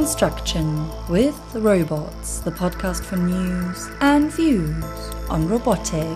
Construction with Robots, the podcast for news and views on robotics.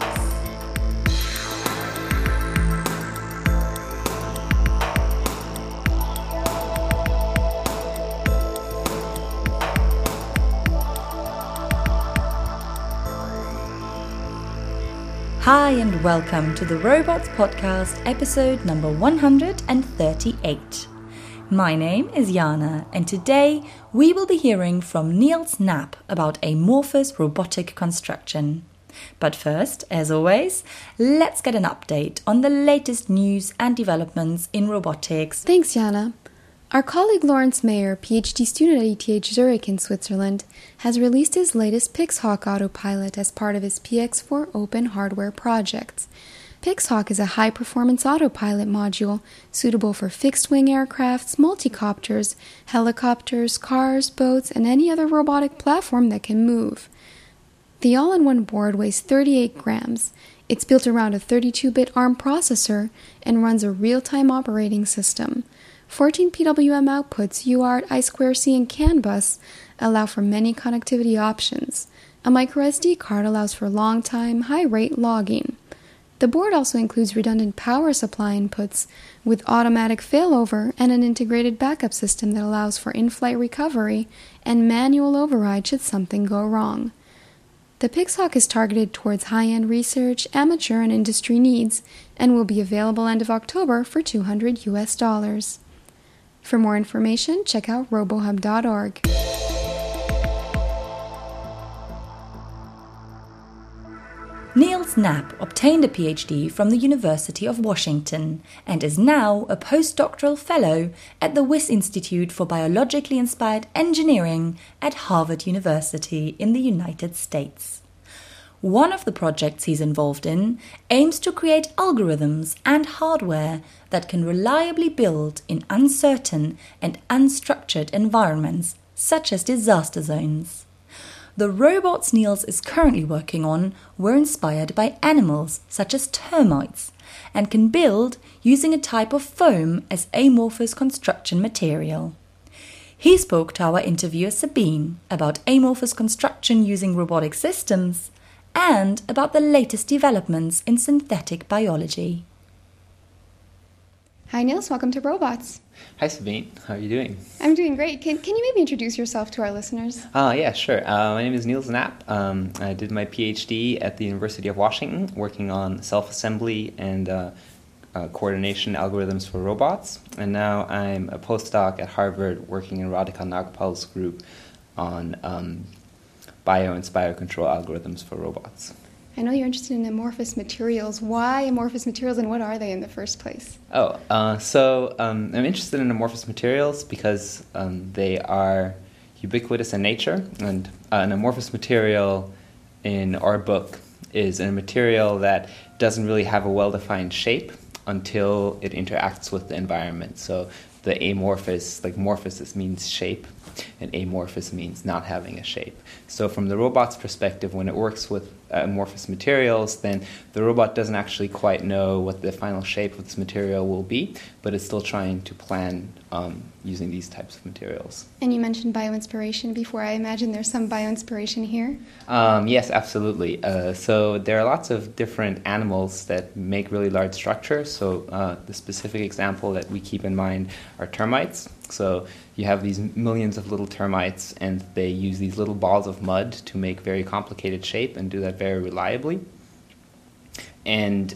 Hi and welcome to the Robots Podcast, episode number 138. My name is Jana, and today we will be hearing from Niels Knapp about amorphous robotic construction. But first, as always, let's get an update on the latest news and developments in robotics. Thanks, Jana. Our colleague Lawrence Mayer, PhD student at ETH Zurich in Switzerland, has released his latest Pixhawk autopilot as part of his PX4 open hardware project. Pixhawk is a high-performance autopilot module suitable for fixed-wing aircrafts, multicopters, helicopters, cars, boats, and any other robotic platform that can move. The all-in-one board weighs 38 grams. It's built around a 32-bit ARM processor and runs a real-time operating system. 14 PWM outputs, UART, I2C, and CAN bus allow for many connectivity options. A microSD card allows for long-time, high-rate logging. The board also includes redundant power supply inputs with automatic failover and an integrated backup system that allows for in-flight recovery and manual override should something go wrong. The Pixhawk is targeted towards high-end research, amateur, and industry needs and will be available end of October for $200. For more information, check out robohub.org. Niels Knapp obtained a PhD from the University of Washington and is now a postdoctoral fellow at the Wyss Institute for Biologically Inspired Engineering at Harvard University in the United States. One of the projects he's involved in aims to create algorithms and hardware that can reliably build in uncertain and unstructured environments, such as disaster zones. The robots Niels is currently working on were inspired by animals, such as termites, and can build using a type of foam as amorphous construction material. He spoke to our interviewer Sabine about amorphous construction using robotic systems and about the latest developments in synthetic biology. Hi Niels, welcome to Robots. Hi Sabine, how are you doing? I'm doing great. Can you maybe introduce yourself to our listeners? Yeah, sure. My name is Niels Knapp. I did my PhD at the University of Washington, working on self-assembly and coordination algorithms for robots. And now I'm a postdoc at Harvard, working in Radhika Nagpal's group on bio-inspired control algorithms for robots. I know you're interested in amorphous materials. Why amorphous materials, and what are they in the first place? So I'm interested in amorphous materials because they are ubiquitous in nature, and an amorphous material in our book is a material that doesn't really have a well-defined shape until it interacts with the environment. So the amorphous, like morphosis means shape, and amorphous means not having a shape. So from the robot's perspective, when it works with amorphous materials, then the robot doesn't actually quite know what the final shape of this material will be, but it's still trying to plan using these types of materials. And you mentioned bioinspiration before. I imagine there's some bioinspiration here? Yes, absolutely. So there are lots of different animals that make really large structures. So the specific example that we keep in mind are termites. So you have these millions of little termites, and they use these little balls of mud to make very complicated shape and do that very reliably. And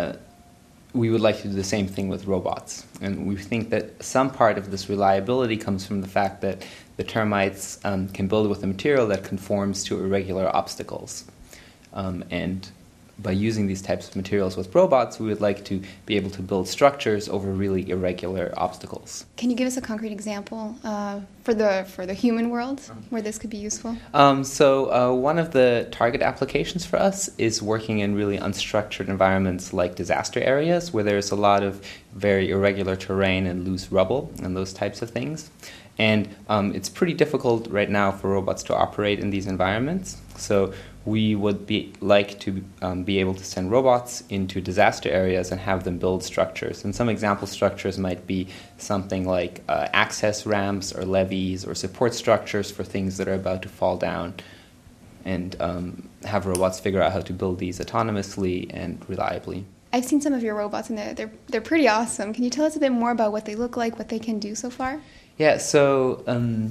we would like to do the same thing with robots. And we think that some part of this reliability comes from the fact that the termites can build with a material that conforms to irregular obstacles. And by using these types of materials with robots, we would like to be able to build structures over really irregular obstacles. Can you give us a concrete example for the human world where this could be useful? So one of the target applications for us is working in really unstructured environments like disaster areas where there's a lot of very irregular terrain and loose rubble and those types of things. And it's pretty difficult right now for robots to operate in these environments. So we would like to be able to send robots into disaster areas and have them build structures. And some example structures might be something like access ramps or levees or support structures for things that are about to fall down, and have robots figure out how to build these autonomously and reliably. I've seen some of your robots, and they're pretty awesome. Can you tell us a bit more about what they look like, what they can do so far? Yeah, so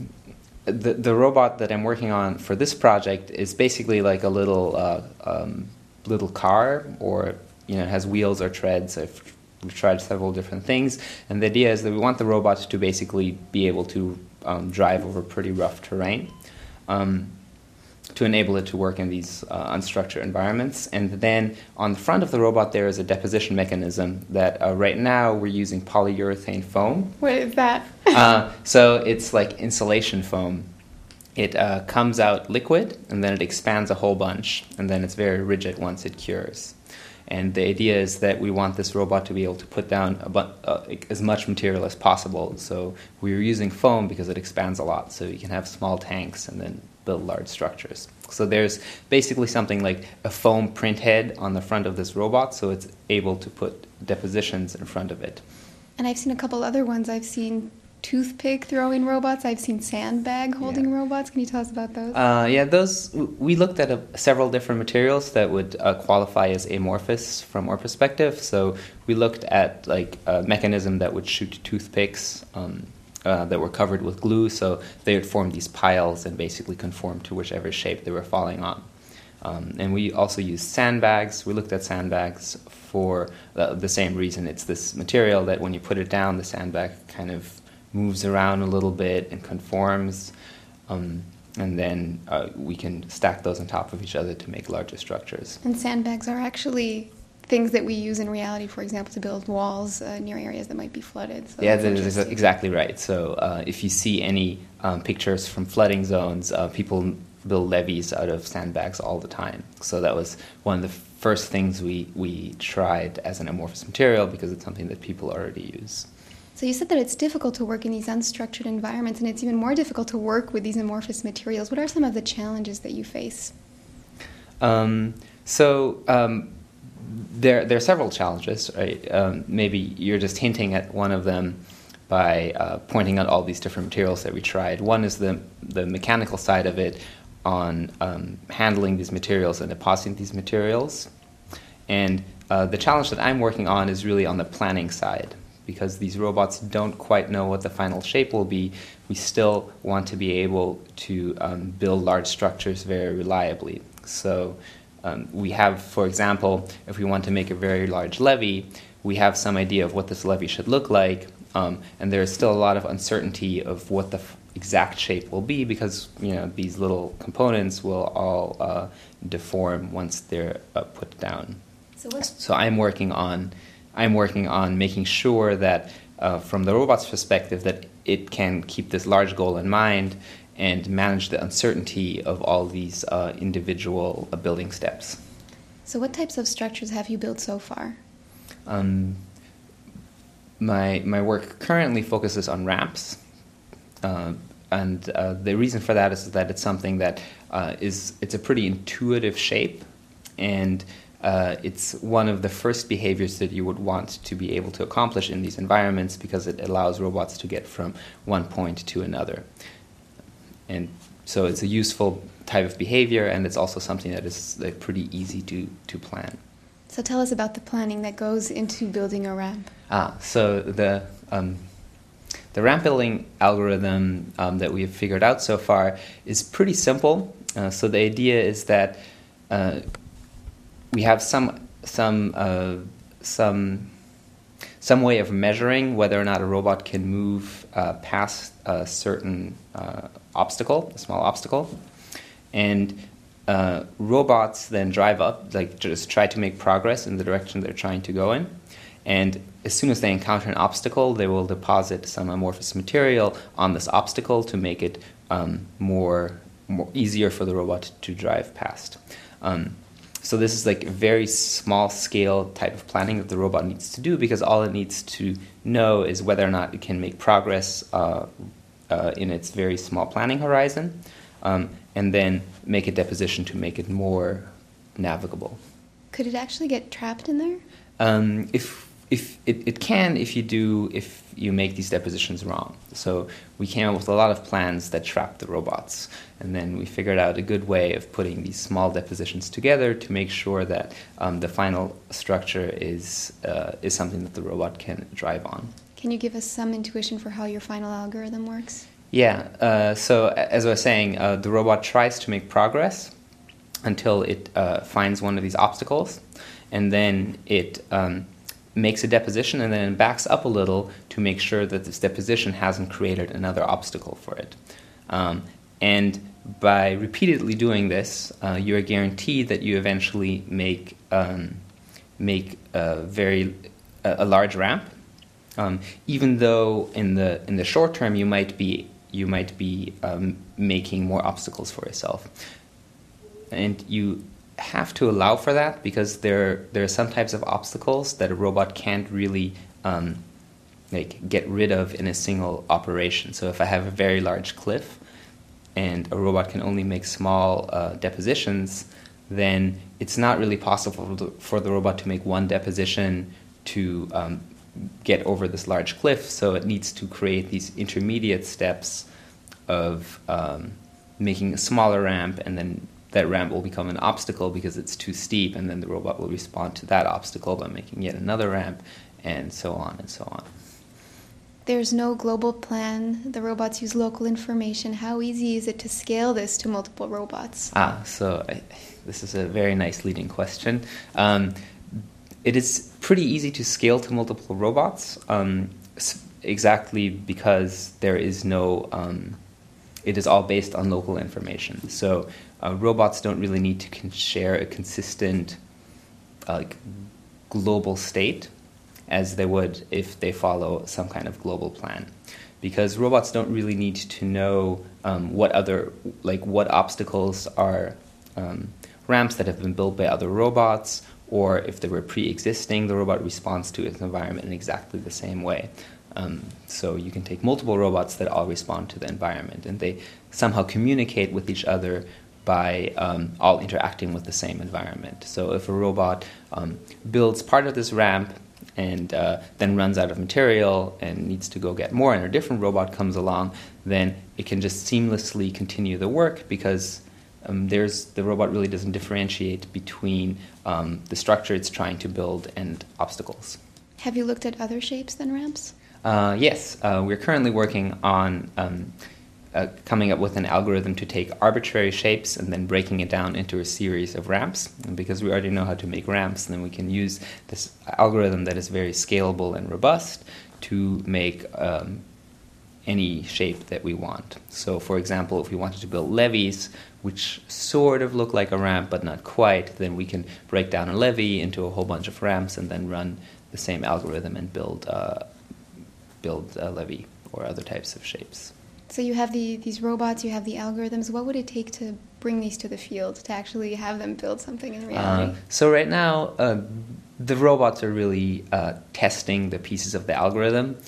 the robot that I'm working on for this project is basically like a little car, or it has wheels or treads. We've tried several different things, and the idea is that we want the robot to basically be able to drive over pretty rough terrain, to enable it to work in these unstructured environments. And then on the front of the robot there is a deposition mechanism that right now we're using polyurethane foam. What is that? So it's like insulation foam. It comes out liquid, and then it expands a whole bunch, and then it's very rigid once it cures. And the idea is that we want this robot to be able to put down as much material as possible. So we're using foam because it expands a lot, so you can have small tanks and then build large structures. So there's basically something like a foam print head on the front of this robot, so it's able to put depositions in front of it. And I've seen a couple other ones. I've seen toothpick throwing robots. I've seen sandbag holding robots. Can you tell us about those? Those we looked at several different materials that would qualify as amorphous from our perspective. So we looked at like a mechanism that would shoot toothpicks that were covered with glue, so they would form these piles and basically conform to whichever shape they were falling on. And we also used sandbags. We looked at sandbags for the same reason. It's this material that when you put it down, the sandbag kind of moves around a little bit and conforms, and then we can stack those on top of each other to make larger structures. And sandbags are actually things that we use in reality, for example, to build walls near areas that might be flooded. So yeah, that is exactly right. So if you see any pictures from flooding zones, people build levees out of sandbags all the time. So that was one of the first things we tried as an amorphous material, because it's something that people already use. So you said that it's difficult to work in these unstructured environments, and it's even more difficult to work with these amorphous materials. What are some of the challenges that you face? There are several challenges, right? Maybe you're just hinting at one of them by pointing out all these different materials that we tried. One is the mechanical side of it, on handling these materials and depositing these materials. And the challenge that I'm working on is really on the planning side, because these robots don't quite know what the final shape will be. We still want to be able to build large structures very reliably. So we have, for example, if we want to make a very large levee, we have some idea of what this levee should look like, and there is still a lot of uncertainty of what the exact shape will be, because these little components will all deform once they're put down. So I'm working on making sure that from the robot's perspective that it can keep this large goal in mind and manage the uncertainty of all these individual building steps. So what types of structures have you built so far? My work currently focuses on ramps, and the reason for that is that it's something that it's a pretty intuitive shape, and it's one of the first behaviors that you would want to be able to accomplish in these environments, because it allows robots to get from one point to another. And so it's a useful type of behavior, and it's also something that is pretty easy to plan. So tell us about the planning that goes into building a ramp. So the ramp building algorithm that we have figured out so far is pretty simple. So the idea is that we have some way of measuring whether or not a robot can move past a certain obstacle, a small obstacle, and robots then drive up, just try to make progress in the direction they're trying to go in. And as soon as they encounter an obstacle, they will deposit some amorphous material on this obstacle to make it more easier for the robot to drive past. So this is a very small scale type of planning that the robot needs to do, because all it needs to know is whether or not it can make progress in its very small planning horizon, and then make a deposition to make it more navigable. Could it actually get trapped in there? If it can, if you make these depositions wrong. So we came up with a lot of plans that trapped the robots, and then we figured out a good way of putting these small depositions together to make sure that the final structure is something that the robot can drive on. Can you give us some intuition for how your final algorithm works? Yeah. So as I was saying, the robot tries to make progress until it finds one of these obstacles, and then it makes a deposition and then backs up a little to make sure that this deposition hasn't created another obstacle for it. And by repeatedly doing this, you are guaranteed that you eventually make a large ramp. Even though in the short term you might be making more obstacles for yourself, and you have to allow for that because there are some types of obstacles that a robot can't really get rid of in a single operation. So if I have a very large cliff and a robot can only make small depositions, then it's not really possible for the robot to make one deposition to get over this large cliff. So it needs to create these intermediate steps of making a smaller ramp, and then that ramp will become an obstacle because it's too steep, and then the robot will respond to that obstacle by making yet another ramp, and so on and so on. There's no global plan. The robots use local information. How easy is it to scale this to multiple robots? This is a very nice leading question. It is pretty easy to scale to multiple robots, exactly because there is no... it is all based on local information. So robots don't really need to share a consistent global state as they would if they follow some kind of global plan. Because robots don't really need to know what obstacles are ramps that have been built by other robots, or if they were pre-existing, the robot responds to its environment in exactly the same way. So you can take multiple robots that all respond to the environment, and they somehow communicate with each other by all interacting with the same environment. So if a robot builds part of this ramp and then runs out of material and needs to go get more, and a different robot comes along, then it can just seamlessly continue the work because the robot really doesn't differentiate between the structure it's trying to build and obstacles. Have you looked at other shapes than ramps? Yes, we're currently working on coming up with an algorithm to take arbitrary shapes and then breaking it down into a series of ramps. And because we already know how to make ramps, then we can use this algorithm that is very scalable and robust to make any shape that we want. So, for example, if we wanted to build levees, which sort of look like a ramp but not quite, then we can break down a levee into a whole bunch of ramps and then run the same algorithm and build a levee or other types of shapes. So you have these robots, you have the algorithms. What would it take to bring these to the field, to actually have them build something in reality? So right now, the robots are really testing the pieces of the algorithm.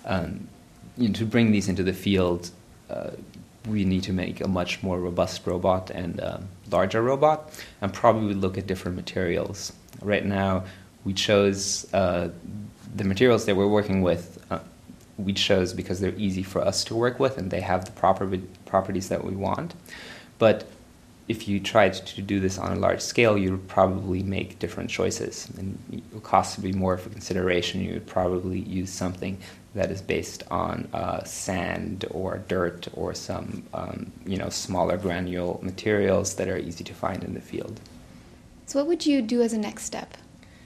To bring these into the field, we need to make a much more robust robot and larger robot, and probably look at different materials. Right now, we chose the materials that we're working with. We chose because they're easy for us to work with and they have the properties that we want. But if you tried to do this on a large scale, you would probably make different choices, and the cost would be more of a consideration. You would probably use something that is based on sand or dirt or some smaller granule materials that are easy to find in the field. So what would you do as a next step?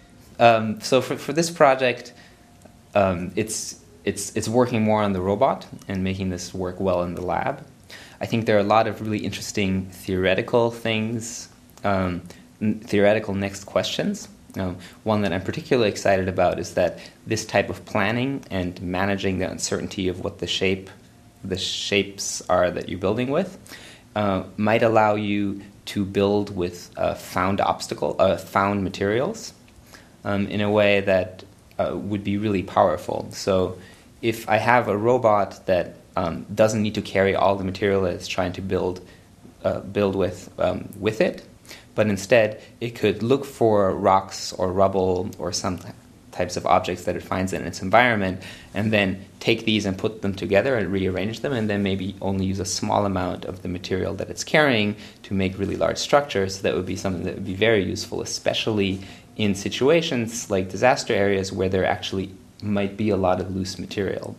So for this project, it's working more on the robot and making this work well in the lab. I think there are a lot of really interesting theoretical things, theoretical next questions. One that I'm particularly excited about is that this type of planning and managing the uncertainty of what the shapes are that you're building with might allow you to build with found materials in a way that would be really powerful. So if I have a robot that doesn't need to carry all the material that it's trying to build with it, but instead it could look for rocks or rubble or some types of objects that it finds in its environment, and then take these and put them together and rearrange them, and then maybe only use a small amount of the material that it's carrying to make really large structures. So that would be something that would be very useful, especially in situations like disaster areas where there actually might be a lot of loose material.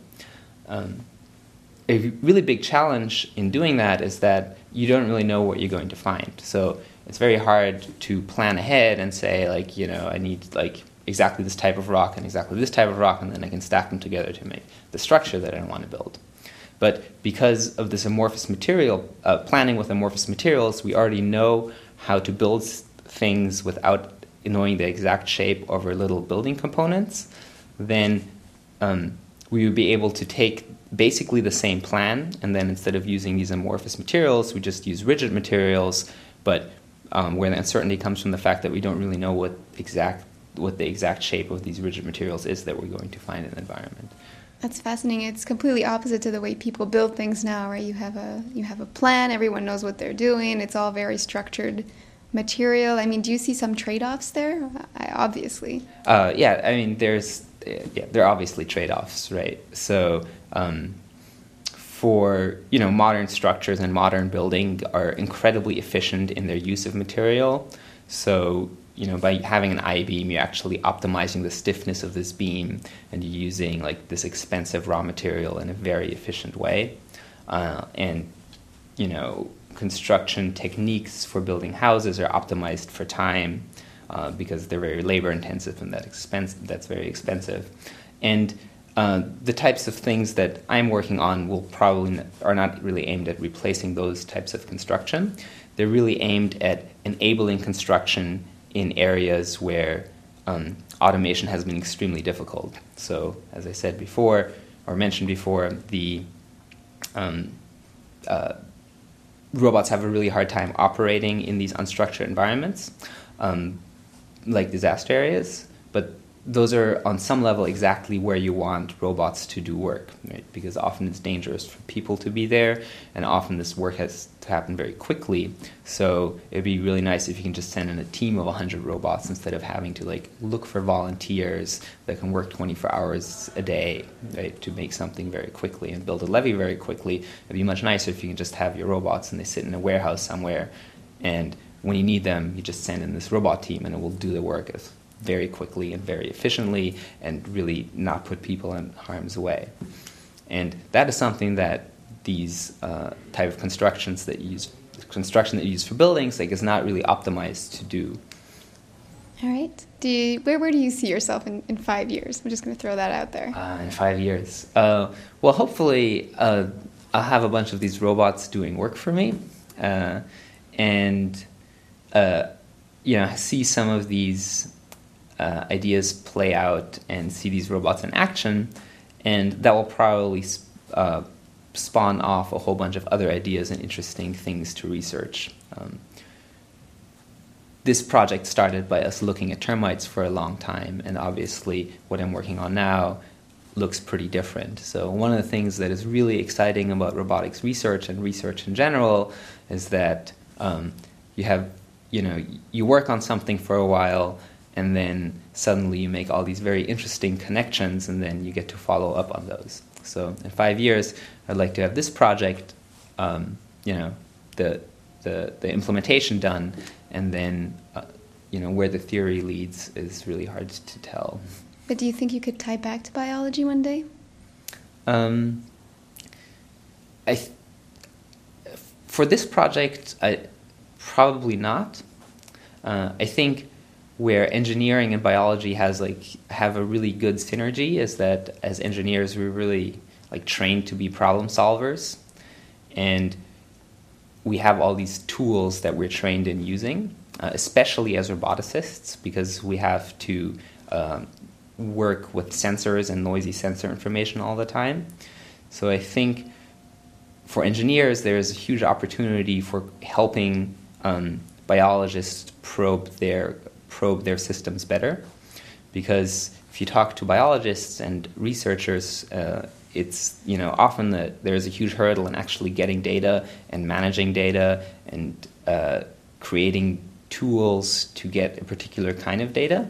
A really big challenge in doing that is that you don't really know what you're going to find. So it's very hard to plan ahead and say, like, I need like exactly this type of rock and exactly this type of rock, and then I can stack them together to make the structure that I want to build. But because of this amorphous material, planning with amorphous materials, we already know how to build things without knowing the exact shape of our little building components. Then we would be able to take basically the same plan, and then instead of using these amorphous materials, we just use rigid materials, but where the uncertainty comes from the fact that we don't really know what the exact shape of these rigid materials is that we're going to find in the environment. That's fascinating. It's completely opposite to the way people build things now, right? You have a plan, everyone knows what they're doing, it's all very structured material. I mean, do you see some trade-offs there? Obviously. Yeah, I mean, there are obviously trade-offs, right? So for modern structures and modern building are incredibly efficient in their use of material. So by having an I-beam, you're actually optimizing the stiffness of this beam, and you're using like this expensive raw material in a very efficient way. And construction techniques for building houses are optimized for time because they're very labor intensive, and that's very expensive. And the types of things that I'm working on are not really aimed at replacing those types of construction. They're really aimed at enabling construction in areas where automation has been extremely difficult. So, as I said before, or mentioned before, the robots have a really hard time operating in these unstructured environments, like disaster areas, but those are on some level exactly where you want robots to do work, right? Because often it's dangerous for people to be there, and often this work has to happen very quickly. So it'd be really nice if you can just send in a team of 100 robots instead of having to look for volunteers that can work 24 hours a day, right, to make something very quickly and build a levee very quickly. It'd be much nicer if you can just have your robots and they sit in a warehouse somewhere, and when you need them, you just send in this robot team and it will do the work very quickly and very efficiently, and really not put people in harm's way. And that is something that these type of construction that you use for buildings is not really optimized to do. All right. Where do you see yourself in 5 years? I'm just going to throw that out there. In 5 years, well, hopefully I'll have a bunch of these robots doing work for me, and see some of these ideas play out and see these robots in action, and that will probably spawn off a whole bunch of other ideas and interesting things to research. This project started by us looking at termites for a long time, and obviously what I'm working on now looks pretty different. So one of the things that is really exciting about robotics research and research in general is that you work on something for a while, and then suddenly you make all these very interesting connections, and then you get to follow up on those. So in 5 years, I'd like to have this project, the implementation done, and then where the theory leads is really hard to tell. But do you think you could tie back to biology one day? For this project, probably not. I think where engineering and biology have a really good synergy is that as engineers we're really trained to be problem solvers, and we have all these tools that we're trained in using, especially as roboticists, because we have to work with sensors and noisy sensor information all the time. So I think for engineers there is a huge opportunity for helping biologists probe their systems better, because if you talk to biologists and researchers it's, often there's a huge hurdle in actually getting data and managing data and creating tools to get a particular kind of data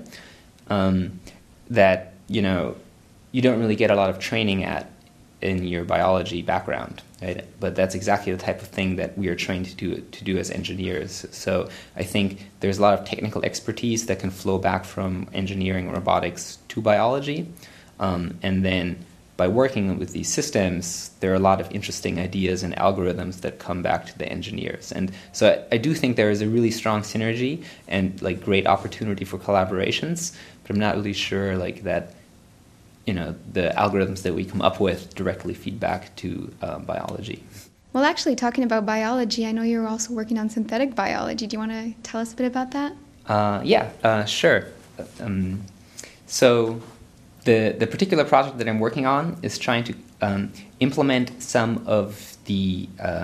that, you don't really get a lot of training at in your biology background, right? But that's exactly the type of thing that we are trained to do as engineers. So I think there's a lot of technical expertise that can flow back from engineering and robotics to biology. And then by working with these systems, there are a lot of interesting ideas and algorithms that come back to the engineers. And so I do think there is a really strong synergy and great opportunity for collaborations, but I'm not really sure that the algorithms that we come up with directly feed back to biology. Well, actually, talking about biology, I know you're also working on synthetic biology. Do you want to tell us a bit about that? Sure. So the particular project that I'm working on is trying to implement some of the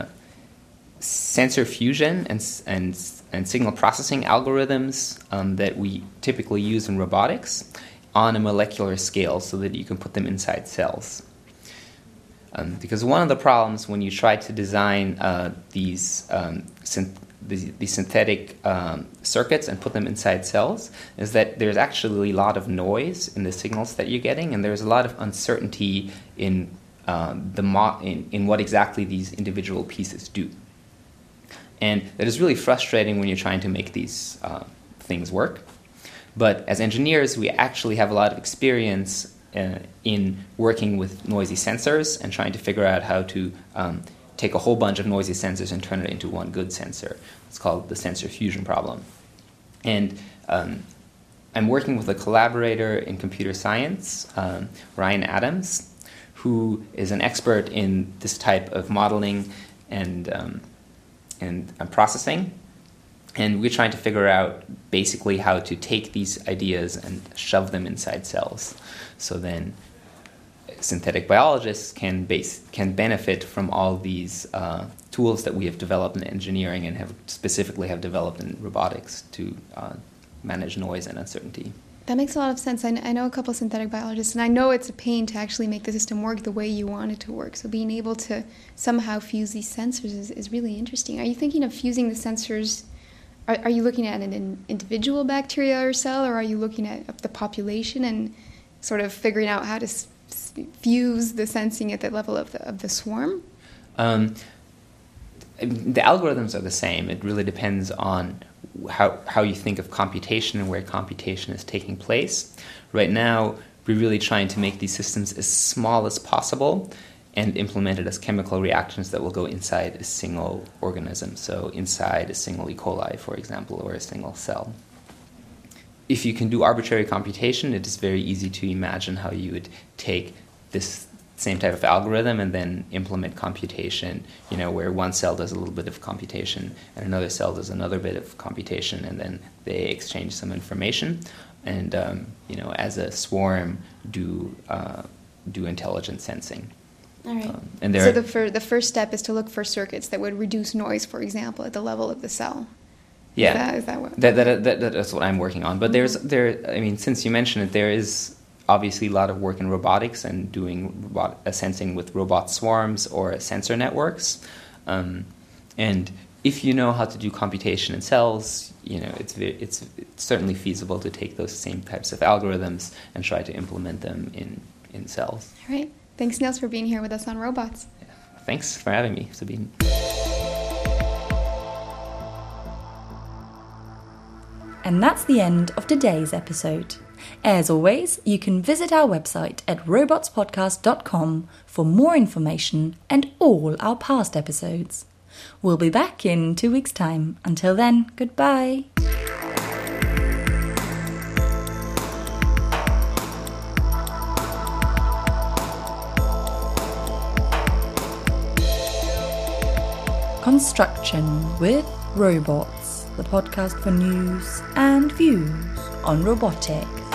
sensor fusion and signal processing algorithms that we typically use in robotics on a molecular scale so that you can put them inside cells. Because one of the problems when you try to design these synthetic circuits and put them inside cells is that there's actually a lot of noise in the signals that you're getting, and there's a lot of uncertainty in in what exactly these individual pieces do. And that is really frustrating when you're trying to make these things work. But as engineers, we actually have a lot of experience in working with noisy sensors and trying to figure out how to take a whole bunch of noisy sensors and turn it into one good sensor. It's called the sensor fusion problem. And I'm working with a collaborator in computer science, Ryan Adams, who is an expert in this type of modeling and processing. And we're trying to figure out basically how to take these ideas and shove them inside cells. So then synthetic biologists can benefit from all these tools that we have developed in engineering and have developed in robotics to manage noise and uncertainty. That makes a lot of sense. I know a couple of synthetic biologists, and I know it's a pain to actually make the system work the way you want it to work. So being able to somehow fuse these sensors is really interesting. Are you thinking of fusing the sensors? Are you looking at an individual bacteria or cell, or are you looking at the population and sort of figuring out how to fuse the sensing at the level of the swarm? The algorithms are the same. It really depends on how you think of computation and where computation is taking place. Right now, we're really trying to make these systems as small as possible and implement it as chemical reactions that will go inside a single organism, so inside a single E. coli, for example, or a single cell. If you can do arbitrary computation, it is very easy to imagine how you would take this same type of algorithm and then implement computation, where one cell does a little bit of computation and another cell does another bit of computation, and then they exchange some information and, as a swarm, do intelligent sensing. All right. So the first step is to look for circuits that would reduce noise, for example, at the level of the cell. Yeah, is that what? That's what I'm working on. But since you mentioned it, there is obviously a lot of work in robotics and doing sensing with robot swarms or sensor networks. And if you know how to do computation in cells, it's certainly feasible to take those same types of algorithms and try to implement them in cells. All right. Thanks, Niels, for being here with us on Robots. Thanks for having me, Sabine. And that's the end of today's episode. As always, you can visit our website at robotspodcast.com for more information and all our past episodes. We'll be back in 2 weeks' time. Until then, goodbye. Construction with Robots, the podcast for news and views on robotics.